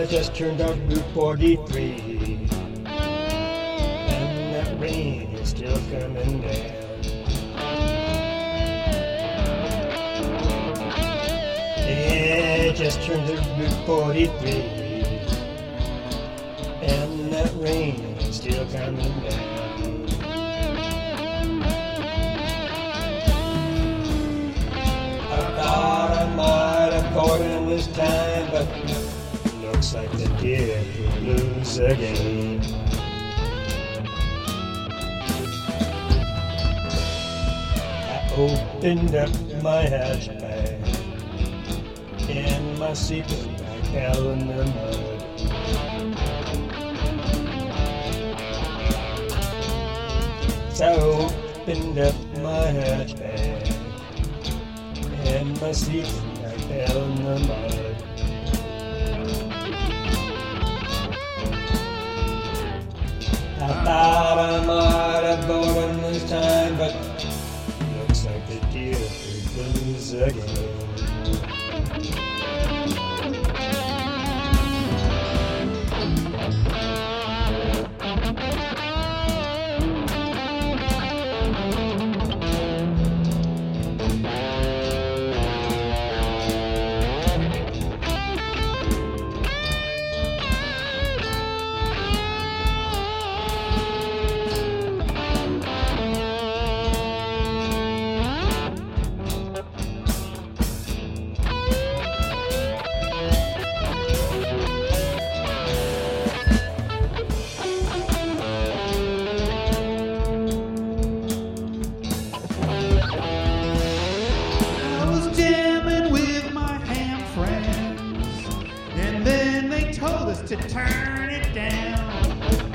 I just turned up Route 43, and that rain is still coming down. Yeah, I just turned up Route 43, and that rain is still coming down. I thought I might have caught him this time, but looks like the deer could lose again. I opened up my hatchback, and my seat was back out in the mud. So I opened up my hatchback, and my seat was back out in the mud. I thought I might have got him this time, but looks like the deer could lose again. To turn it down.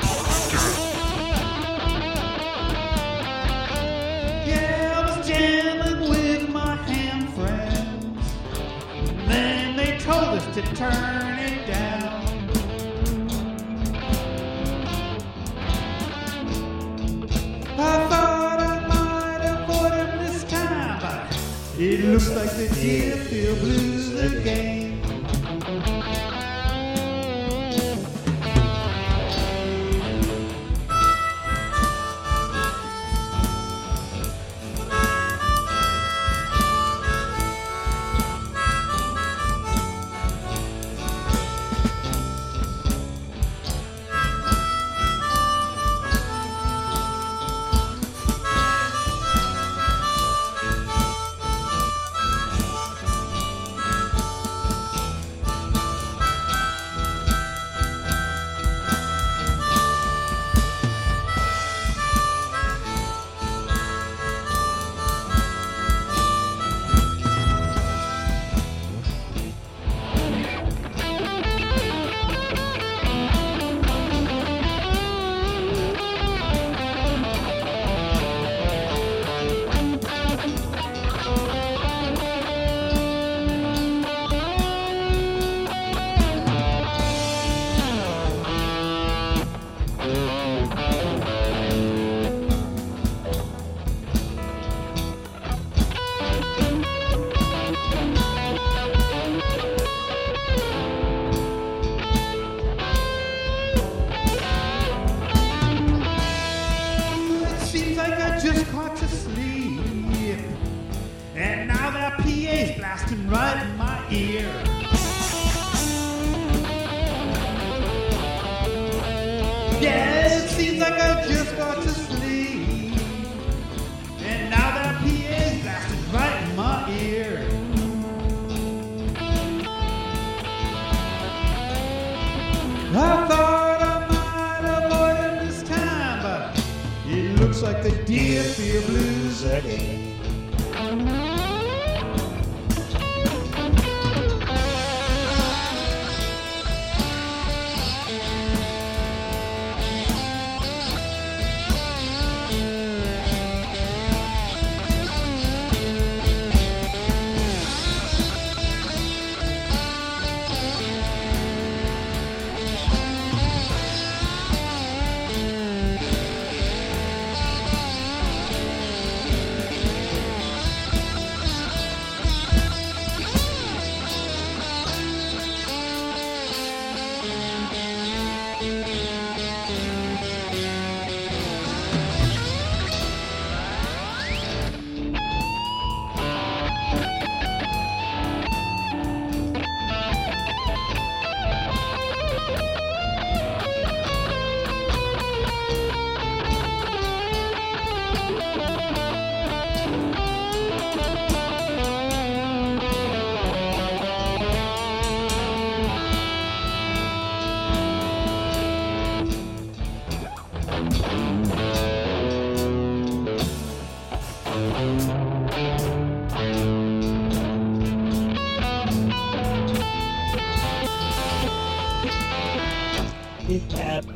Yeah, I was jamming with my ham friends, and then they told us to turn it down. I thought I might have caught him this time, but it looks like the Deerfield Blues again. Just caught to sleep, and now that PA's blasting right in my ear. Yeah, it seems like I just got to sleep, and now that PA's blasting right in my ear. I thought I might avoid him this time, but it looks like the Deerfield Blues again.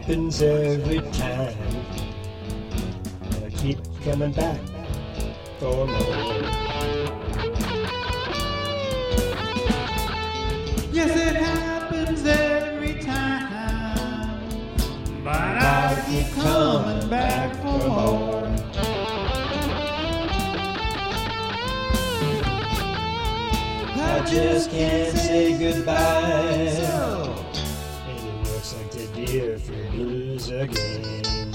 happens every time. And I keep coming back for more. Yes, it happens every time, but I keep coming back for more. I just can't say goodbye. And it looks like the deer for blues again.